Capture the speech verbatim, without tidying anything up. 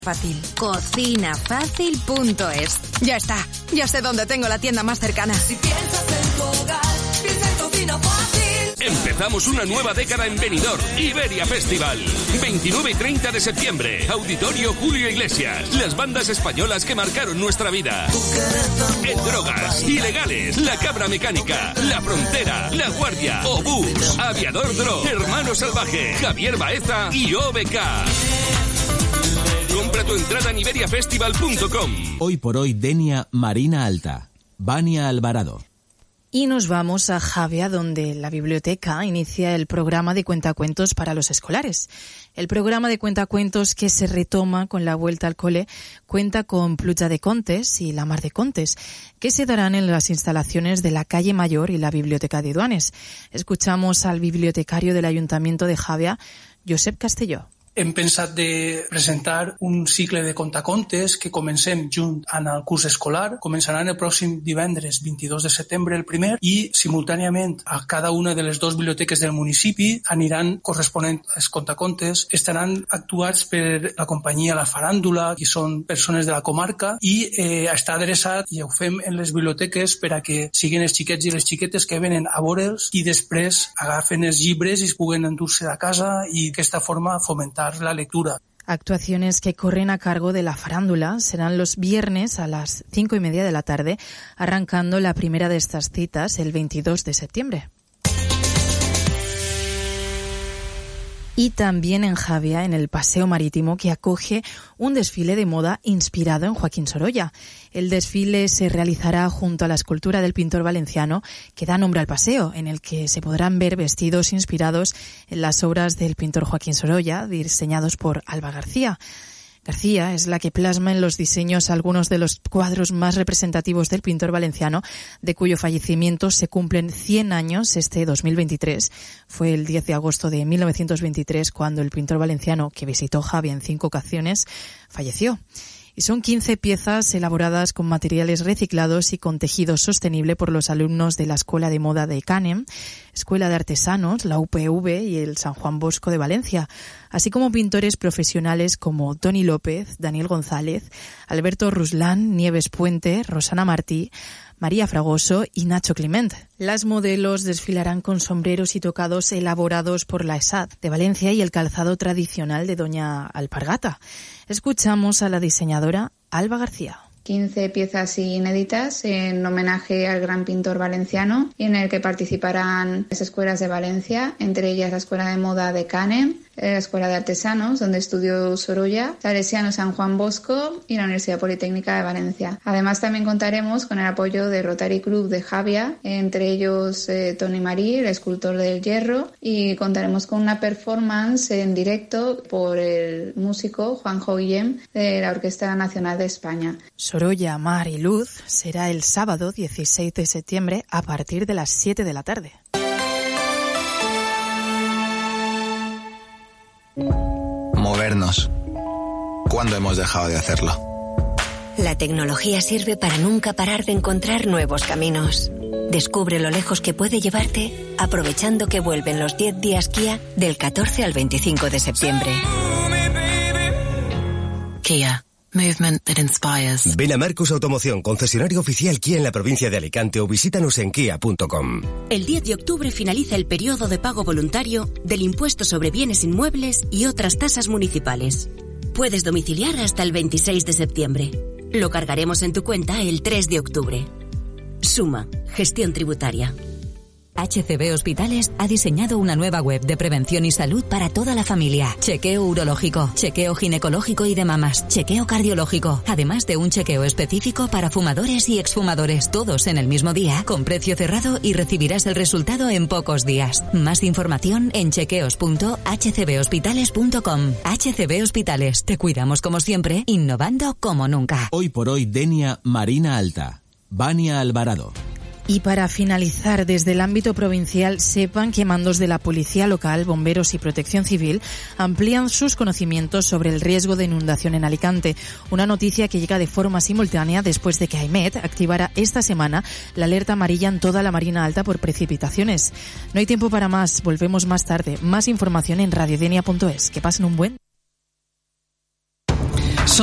Fácil. cocina fácil punto es. Ya está. Ya sé dónde tengo la tienda más cercana. Si piensas en tu hogar, piensa en Cocina Fácil. Empezamos una nueva década en Benidorm. Iberia Festival. veintinueve y treinta de septiembre. Auditorio Julio Iglesias. Las bandas españolas que marcaron nuestra vida. En Drogas, Ilegales, La Cabra Mecánica, La Frontera, La Guardia, Obús, Aviador Dro, Hermano Salvaje, Javier Baeza y O B K. Compra tu entrada en iberia festival punto com. Hoy por hoy, Denia Marina Alta. Vania Alvarado. Y nos vamos a Javia, donde la biblioteca inicia el programa de cuentacuentos para los escolares. El programa de cuentacuentos que se retoma con la vuelta al cole cuenta con Pluja de Contes y La Mar de Contes, que se darán en las instalaciones de la Calle Mayor y la Biblioteca de Duanes. Escuchamos al bibliotecario del Ayuntamiento de Javia, Josep Castelló. Hem pensat de presentar un cicle de contacontes que comencem junt en el curs escolar. Començaran el pròxim divendres vint-i-dos de setembre el primer i simultàniament a cada una de les dues biblioteques del municipi aniran corresponent els contacontes. Estaran actuats per la companyia La Faràndula, que són persones de la comarca, i eh, està adreçat, i ho fem en les biblioteques, per a que siguin els xiquets i les xiquetes que venen a veure'ls i després agafen els llibres i es puguen endur-se a casa i d'aquesta forma fomentar la lectura. Actuaciones que corren a cargo de La Farándula serán los viernes a las cinco y media de la tarde, arrancando la primera de estas citas el veintidós de septiembre. Y también en Javia, en el Paseo Marítimo, que acoge un desfile de moda inspirado en Joaquín Sorolla. El desfile se realizará junto a la escultura del pintor valenciano que da nombre al paseo, en el que se podrán ver vestidos inspirados en las obras del pintor Joaquín Sorolla, diseñados por Alba García. García es la que plasma en los diseños algunos de los cuadros más representativos del pintor valenciano, de cuyo fallecimiento se cumplen cien años este dos mil veintitrés. Fue el diez de agosto de mil novecientos veintitrés cuando el pintor valenciano, que visitó Javia en cinco ocasiones, falleció. Y son quince piezas elaboradas con materiales reciclados y con tejido sostenible por los alumnos de la Escuela de Moda de Canem, Escuela de Artesanos, la U P V y el San Juan Bosco de Valencia, así como pintores profesionales como Toni López, Daniel González, Alberto Ruslán, Nieves Puente, Rosana Martí, María Fragoso y Nacho Clement. Las modelos desfilarán con sombreros y tocados elaborados por la E S A D de Valencia y el calzado tradicional de Doña Alpargata. Escuchamos a la diseñadora Alba García. quince piezas inéditas en homenaje al gran pintor valenciano, y en el que participarán las escuelas de Valencia, entre ellas la Escuela de Moda de Canem, la Escuela de Artesanos, donde estudió Sorolla, Salesiano San Juan Bosco y la Universidad Politécnica de Valencia. Además, también contaremos con el apoyo de Rotary Club de Javia, entre ellos eh, Toni Marí, el escultor del hierro, y contaremos con una performance en directo por el músico Juanjo Guillem de la Orquesta Nacional de España. Sorolla, Mar y Luz será el sábado dieciséis de septiembre a partir de las siete de la tarde. Movernos. ¿Cuándo hemos dejado de hacerlo? La tecnología sirve para nunca parar de encontrar nuevos caminos. Descubre lo lejos que puede llevarte aprovechando que vuelven los diez días Kia del catorce al veinticinco de septiembre. Kia. Movement that inspires. Ven a Marcos Automoción, concesionario oficial Kia en la provincia de Alicante, o visítanos en kia punto com. El diez de octubre finaliza el periodo de pago voluntario del impuesto sobre bienes inmuebles y otras tasas municipales. Puedes domiciliar hasta el veintiséis de septiembre. Lo cargaremos en tu cuenta el tres de octubre. Suma, gestión tributaria. H C B Hospitales ha diseñado una nueva web de prevención y salud para toda la familia. Chequeo urológico, chequeo ginecológico y de mamas, chequeo cardiológico, además de un chequeo específico para fumadores y exfumadores, todos en el mismo día, con precio cerrado, y recibirás el resultado en pocos días. Más información en chequeos punto h c b hospitales punto com. H C B Hospitales, te cuidamos como siempre, innovando como nunca. Hoy por hoy, Denia Marina Alta. Vania Alvarado. Y para finalizar, desde el ámbito provincial, sepan que mandos de la Policía Local, Bomberos y Protección Civil amplían sus conocimientos sobre el riesgo de inundación en Alicante. Una noticia que llega de forma simultánea después de que AEMET activara esta semana la alerta amarilla en toda la Marina Alta por precipitaciones. No hay tiempo para más, volvemos más tarde. Más información en radiodenia punto es. Que pasen un buen